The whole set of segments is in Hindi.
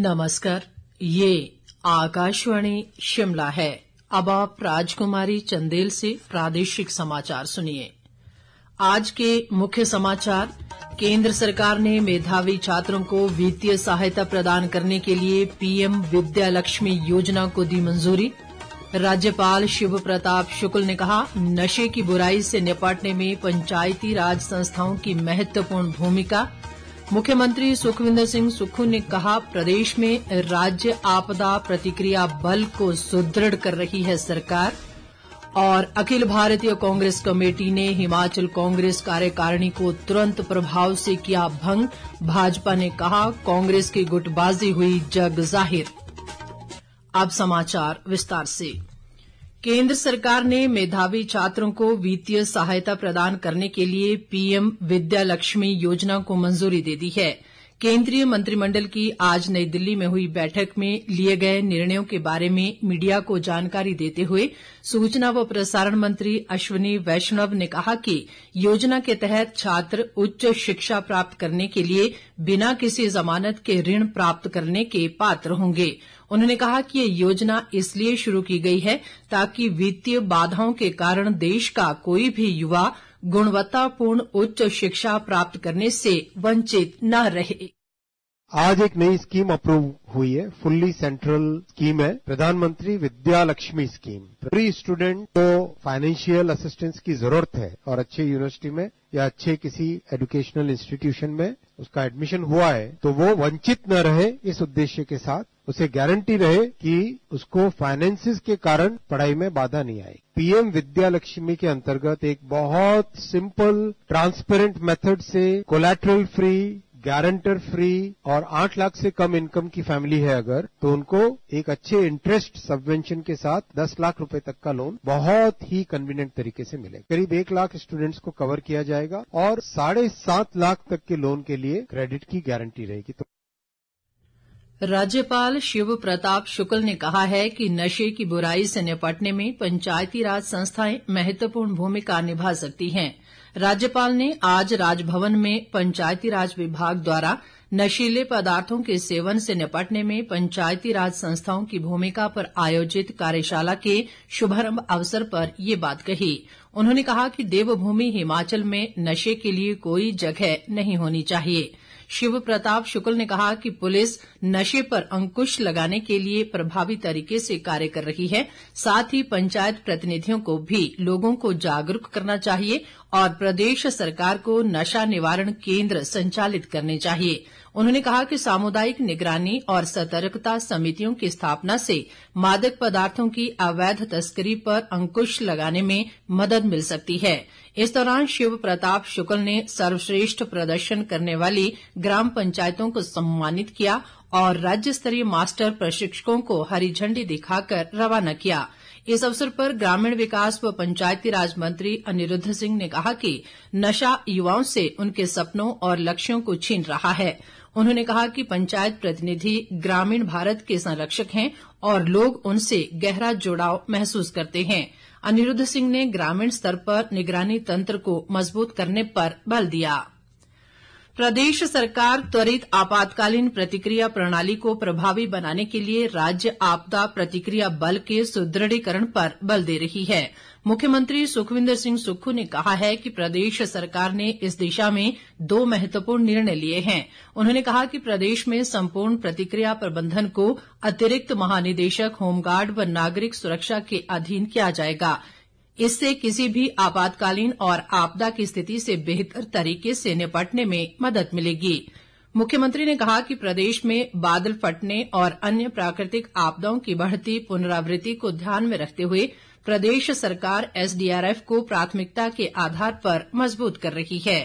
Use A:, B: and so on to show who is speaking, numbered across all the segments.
A: नमस्कार, ये आकाशवाणी शिमला है। अब आप राजकुमारी चंदेल से प्रादेशिक समाचार सुनिए। आज के मुख्य समाचार। केंद्र सरकार ने मेधावी छात्रों को वित्तीय सहायता प्रदान करने के लिए पीएम विद्या लक्ष्मी योजना को दी मंजूरी। राज्यपाल शिव प्रताप शुक्ल ने कहा, नशे की बुराई से निपटने में पंचायती राज संस्थाओं की महत्वपूर्ण भूमिका। मुख्यमंत्री सुखविंदर सिंह सुक्खू ने कहा, प्रदेश में राज्य आपदा प्रतिक्रिया बल को सुदृढ़ कर रही है सरकार। और अखिल भारतीय कांग्रेस कमेटी ने हिमाचल कांग्रेस कार्यकारिणी को तुरंत प्रभाव से किया भंग। भाजपा ने कहा, कांग्रेस की गुटबाजी हुई जग जाहिर। अब समाचार विस्तार से। केंद्र सरकार ने मेधावी छात्रों को वित्तीय सहायता प्रदान करने के लिए पीएम विद्या लक्ष्मी योजना को मंजूरी दे दी है। केंद्रीय मंत्रिमंडल की आज नई दिल्ली में हुई बैठक में लिए गए निर्णयों के बारे में मीडिया को जानकारी देते हुए सूचना व प्रसारण मंत्री अश्विनी वैष्णव ने कहा कि योजना के तहत छात्र उच्च शिक्षा प्राप्त करने के लिए बिना किसी जमानत के ऋण प्राप्त करने के पात्र होंगे। उन्होंने कहा कि ये योजना इसलिए शुरू की गई है ताकि वित्तीय बाधाओं के कारण देश का कोई भी युवा गुणवत्तापूर्ण उच्च शिक्षा प्राप्त करने से वंचित न रहे।
B: आज एक नई स्कीम अप्रूव हुई है, फुल्ली सेंट्रल स्कीम है, प्रधानमंत्री Vidya Lakshmi scheme. Pre student को फाइनेंशियल असिस्टेंस की जरूरत है और अच्छे यूनिवर्सिटी में या अच्छे किसी एजुकेशनल इंस्टीट्यूशन में उसका एडमिशन हुआ है तो वो वंचित न रहे। इस उद्देश्य के साथ उसे गारंटी रहे कि उसको फाइनेंसिस के कारण पढ़ाई में बाधा नहीं आए। पीएम विद्या लक्ष्मी के अंतर्गत एक बहुत सिंपल ट्रांसपेरेंट मेथड से कोलैटरल फ्री, गारंटर फ्री और 8 लाख से कम इनकम की फैमिली है अगर, तो उनको एक अच्छे इंटरेस्ट सबवेंशन के साथ 10 लाख रुपए तक का लोन बहुत ही कन्वीनियंट तरीके से मिलेगा। करीब 1 लाख स्टूडेंट्स को कवर किया जाएगा और 7.5 लाख तक के लोन के लिए क्रेडिट की गारंटी रहेगी। तो
A: राज्यपाल शिव प्रताप शुक्ल ने कहा है कि नशे की बुराई से निपटने में पंचायती राज संस्थाएं महत्वपूर्ण भूमिका निभा सकती हैं। राज्यपाल ने आज राजभवन में पंचायती राज विभाग द्वारा नशीले पदार्थों के सेवन से निपटने में पंचायती राज संस्थाओं की भूमिका पर आयोजित कार्यशाला के शुभारंभ अवसर पर ये बात कही। उन्होंने कहा कि देवभूमि हिमाचल में नशे के लिए कोई जगह नहीं होनी चाहिए। शिव प्रताप शुक्ल ने कहा कि पुलिस नशे पर अंकुश लगाने के लिए प्रभावी तरीके से कार्य कर रही है। साथ ही पंचायत प्रतिनिधियों को भी लोगों को जागरूक करना चाहिए और प्रदेश सरकार को नशा निवारण केंद्र संचालित करने चाहिए। उन्होंने कहा कि सामुदायिक निगरानी और सतर्कता समितियों की स्थापना से मादक पदार्थों की अवैध तस्करी पर अंकुश लगाने में मदद मिल सकती है। इस दौरान शिव प्रताप शुक्ल ने सर्वश्रेष्ठ प्रदर्शन करने वाली ग्राम पंचायतों को सम्मानित किया और राज्य स्तरीय मास्टर प्रशिक्षकों को हरी झंडी दिखाकर रवाना किया। इस अवसर पर ग्रामीण विकास व पंचायती राज मंत्री अनिरुद्ध सिंह ने कहा कि नशा युवाओं से उनके सपनों और लक्ष्यों को छीन रहा है। उन्होंने कहा कि पंचायत प्रतिनिधि ग्रामीण भारत के संरक्षक हैं और लोग उनसे गहरा जुड़ाव महसूस करते हैं। अनिरुद्ध सिंह ने ग्रामीण स्तर पर निगरानी तंत्र को मजबूत करने पर बल दिया। प्रदेश सरकार त्वरित आपातकालीन प्रतिक्रिया प्रणाली को प्रभावी बनाने के लिए राज्य आपदा प्रतिक्रिया बल के सुदृढ़ीकरण पर बल दे रही है। मुख्यमंत्री सुखविंदर सिंह सुक्खू ने कहा है कि प्रदेश सरकार ने इस दिशा में 2 महत्वपूर्ण निर्णय लिए हैं। उन्होंने कहा कि प्रदेश में संपूर्ण प्रतिक्रिया प्रबंधन को अतिरिक्त महानिदेशक होमगार्ड व नागरिक सुरक्षा के अधीन किया जाएगा। इससे किसी भी आपातकालीन और आपदा की स्थिति से बेहतर तरीके से निपटने में मदद मिलेगी। मुख्यमंत्री ने कहा कि प्रदेश में बादल फटने और अन्य प्राकृतिक आपदाओं की बढ़ती पुनरावृत्ति को ध्यान में रखते हुए प्रदेश सरकार एसडीआरएफ को प्राथमिकता के आधार पर मजबूत कर रही है।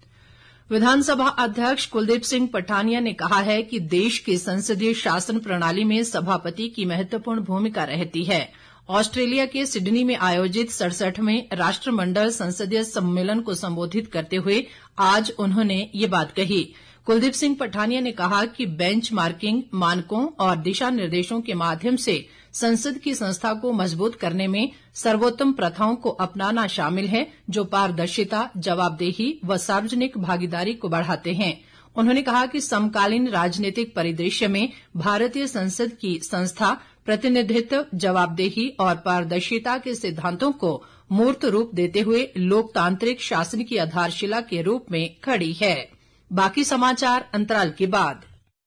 A: विधानसभा अध्यक्ष कुलदीप सिंह पठानिया ने कहा है कि देश की संसदीय शासन प्रणाली में सभापति की महत्वपूर्ण भूमिका रहती है। ऑस्ट्रेलिया के सिडनी में आयोजित 67वें राष्ट्रमंडल संसदीय सम्मेलन को संबोधित करते हुए आज उन्होंने ये बात कही। कुलदीप सिंह पठानिया ने कहा कि बेंच मार्किंग मानकों और दिशा निर्देशों के माध्यम से संसद की संस्था को मजबूत करने में सर्वोत्तम प्रथाओं को अपनाना शामिल है, जो पारदर्शिता, जवाबदेही व सार्वजनिक भागीदारी को बढ़ाते हैं। उन्होंने कहा कि समकालीन राजनीतिक परिदृश्य में भारतीय संसद की संस्था प्रतिनिधित्व, जवाबदेही और पारदर्शिता के सिद्धांतों को मूर्त रूप देते हुए लोकतांत्रिक शासन की आधारशिला के रूप में खड़ी है। बाकी समाचार अंतराल के बाद।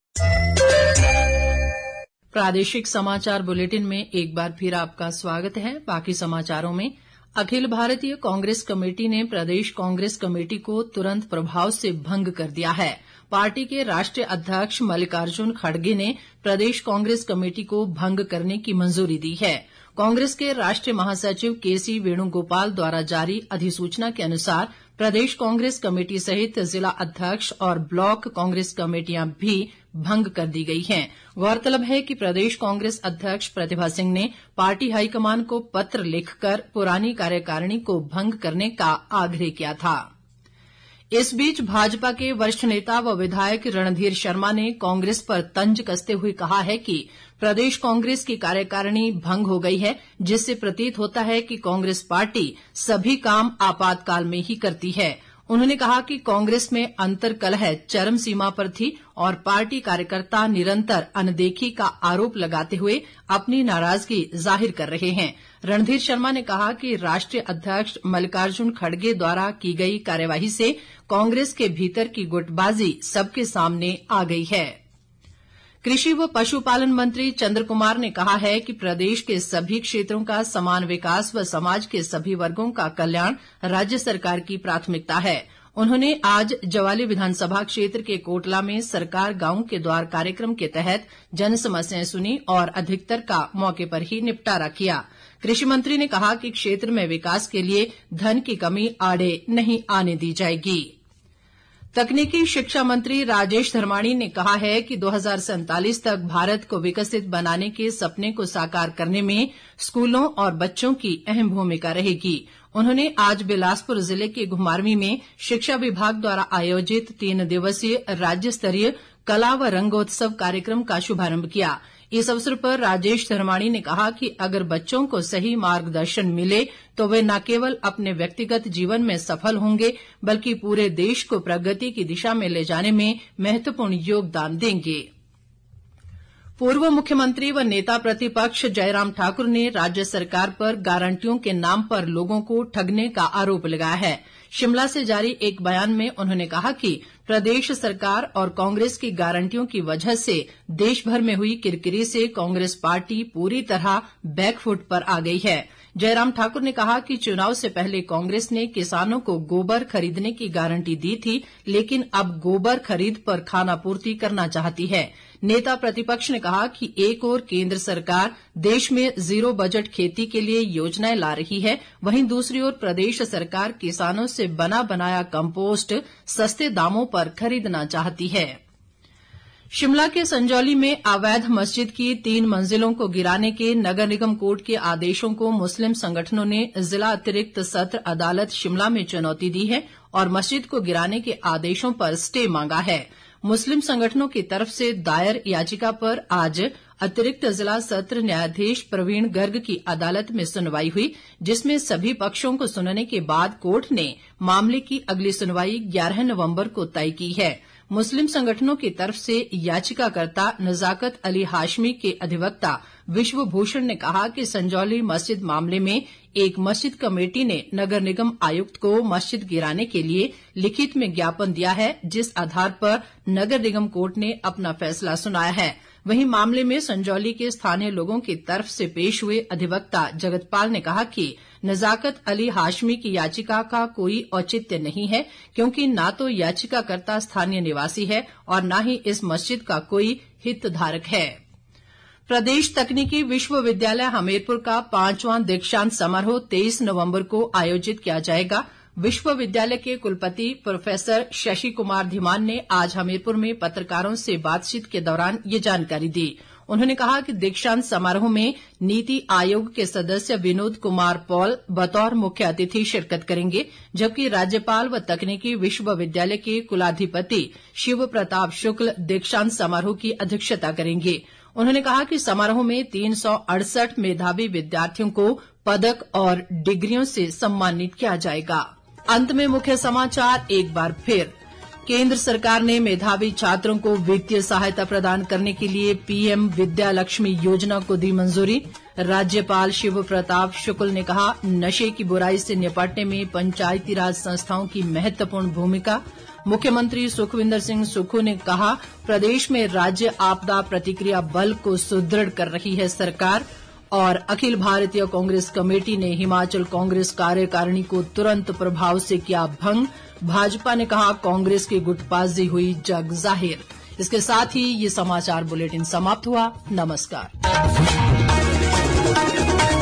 A: प्रादेशिक समाचार बुलेटिन में एक बार फिर आपका स्वागत है। बाकी समाचारों में अखिल भारतीय कांग्रेस कमेटी ने प्रदेश कांग्रेस कमेटी को तुरंत प्रभाव से भंग कर दिया है। पार्टी के राष्ट्रीय अध्यक्ष मल्लिकार्जुन खड़गे ने प्रदेश कांग्रेस कमेटी को भंग करने की मंजूरी दी है। कांग्रेस के राष्ट्रीय महासचिव केसी वेणुगोपाल द्वारा जारी अधिसूचना के अनुसार प्रदेश कांग्रेस कमेटी सहित जिला अध्यक्ष और ब्लॉक कांग्रेस कमेटियां भी भंग कर दी गई हैं। गौरतलब है कि प्रदेश कांग्रेस अध्यक्ष प्रतिभा सिंह ने पार्टी हाईकमान को पत्र लिखकर पुरानी कार्यकारिणी को भंग करने का आग्रह किया था। इस बीच भाजपा के वरिष्ठ नेता व विधायक रणधीर शर्मा ने कांग्रेस पर तंज कसते हुए कहा है कि प्रदेश कांग्रेस की कार्यकारिणी भंग हो गई है, जिससे प्रतीत होता है कि कांग्रेस पार्टी सभी काम आपातकाल में ही करती है। उन्होंने कहा कि कांग्रेस में अंतर्कलह चरम सीमा पर थी और पार्टी कार्यकर्ता निरंतर अनदेखी का आरोप लगाते हुए अपनी नाराजगी जाहिर कर रहे हैं। रणधीर शर्मा ने कहा कि राष्ट्रीय अध्यक्ष मल्लिकार्जुन खड़गे द्वारा की गई कार्यवाही से कांग्रेस के भीतर की गुटबाजी सबके सामने आ गई है। कृषि व पशुपालन मंत्री चंद्र कुमार ने कहा है कि प्रदेश के सभी क्षेत्रों का समान विकास व समाज के सभी वर्गों का कल्याण राज्य सरकार की प्राथमिकता है। उन्होंने आज ज्वाली विधानसभा क्षेत्र के कोटला में सरकार गांव के द्वार कार्यक्रम के तहत जन समस्याएं सुनी और अधिकतर का मौके पर ही निपटारा किया। कृषि मंत्री ने कहा कि क्षेत्र में विकास के लिए धन की कमी आड़े नहीं आने दी जाएगी। तकनीकी शिक्षा मंत्री राजेश धर्माणी ने कहा है कि 2047 तक भारत को विकसित बनाने के सपने को साकार करने में स्कूलों और बच्चों की अहम भूमिका रहेगी। उन्होंने आज बिलासपुर जिले के घुमारवीं में शिक्षा विभाग द्वारा आयोजित 3 दिवसीय राज्य स्तरीय कला व रंगोत्सव कार्यक्रम का शुभारंभ किया। इस अवसर पर राजेश धर्माणी ने कहा कि अगर बच्चों को सही मार्गदर्शन मिले तो वे न केवल अपने व्यक्तिगत जीवन में सफल होंगे बल्कि पूरे देश को प्रगति की दिशा में ले जाने में महत्वपूर्ण योगदान देंगे। पूर्व मुख्यमंत्री व नेता प्रतिपक्ष जयराम ठाकुर ने राज्य सरकार पर गारंटियों के नाम पर लोगों को ठगने का आरोप लगाया है। शिमला से जारी एक बयान में उन्होंने कहा कि प्रदेश सरकार और कांग्रेस की गारंटियों की वजह से देश भर में हुई किरकिरी से कांग्रेस पार्टी पूरी तरह बैकफुट पर आ गई है। जयराम ठाकुर ने कहा कि चुनाव से पहले कांग्रेस ने किसानों को गोबर खरीदने की गारंटी दी थी, लेकिन अब गोबर खरीद पर खानापूर्ति करना चाहती है। नेता प्रतिपक्ष ने कहा कि एक ओर केंद्र सरकार देश में जीरो बजट खेती के लिए योजनाएं ला रही है, वहीं दूसरी ओर प्रदेश सरकार किसानों से बना बनाया कंपोस्ट सस्ते दामों पर खरीदना चाहती है। शिमला के संजौली में अवैध मस्जिद की 3 मंजिलों को गिराने के नगर निगम कोर्ट के आदेशों को मुस्लिम संगठनों ने जिला अतिरिक्त सत्र अदालत शिमला में चुनौती दी है और मस्जिद को गिराने के आदेशों पर स्टे मांगा है। मुस्लिम संगठनों की तरफ से दायर याचिका पर आज अतिरिक्त जिला सत्र न्यायाधीश प्रवीण गर्ग की अदालत में सुनवाई हुई, जिसमें सभी पक्षों को सुनने के बाद कोर्ट ने मामले की अगली सुनवाई 11 नवंबर को तय की है। मुस्लिम संगठनों की तरफ से याचिकाकर्ता नजाकत अली हाशमी के अधिवक्ता विश्व भूषण ने कहा कि संजौली मस्जिद मामले में एक मस्जिद कमेटी ने नगर निगम आयुक्त को मस्जिद गिराने के लिए लिखित में ज्ञापन दिया है, जिस आधार पर नगर निगम कोर्ट ने अपना फैसला सुनाया है। वहीं मामले में संजौली के स्थानीय लोगों की तरफ से पेश हुए अधिवक्ता जगतपाल ने कहा कि नजाकत अली हाशमी की याचिका का कोई औचित्य नहीं है, क्योंकि न तो याचिकाकर्ता स्थानीय निवासी है और न ही इस मस्जिद का कोई हितधारक है। प्रदेश तकनीकी विश्वविद्यालय हमीरपुर का 5वां दीक्षांत समारोह 23 नवंबर को आयोजित किया जाएगा। विश्वविद्यालय के कुलपति प्रोफेसर शशि कुमार धीमान ने आज हमीरपुर में पत्रकारों से बातचीत के दौरान ये जानकारी दी। उन्होंने कहा कि दीक्षांत समारोह में नीति आयोग के सदस्य विनोद कुमार पॉल बतौर मुख्य अतिथि शिरकत करेंगे, जबकि राज्यपाल व तकनीकी विश्वविद्यालय के कुलाधिपति शिव प्रताप शुक्ल दीक्षांत समारोह की अध्यक्षता करेंगे। उन्होंने कहा कि समारोह में 368 मेधावी विद्यार्थियों को पदक और डिग्रियों से सम्मानित किया जाएगा। अंत में मुख्य समाचार एक बार फिर। केंद्र सरकार ने मेधावी छात्रों को वित्तीय सहायता प्रदान करने के लिए पीएम विद्या लक्ष्मी योजना को दी मंजूरी। राज्यपाल शिव प्रताप शुक्ल ने कहा, नशे की बुराई से निपटने में पंचायती राज संस्थाओं की महत्वपूर्ण भूमिका। मुख्यमंत्री सुखविंदर सिंह सुक्खू ने कहा, प्रदेश में राज्य आपदा प्रतिक्रिया बल को सुदृढ़ कर रही है सरकार। और अखिल भारतीय कांग्रेस कमेटी ने हिमाचल कांग्रेस कार्यकारिणी को तुरंत प्रभाव से किया भंग। भाजपा ने कहा, कांग्रेस की गुटबाजी हुई जग जाहिर। इसके साथ ही ये समाचार बुलेटिन समाप्त हुआ। नमस्कार।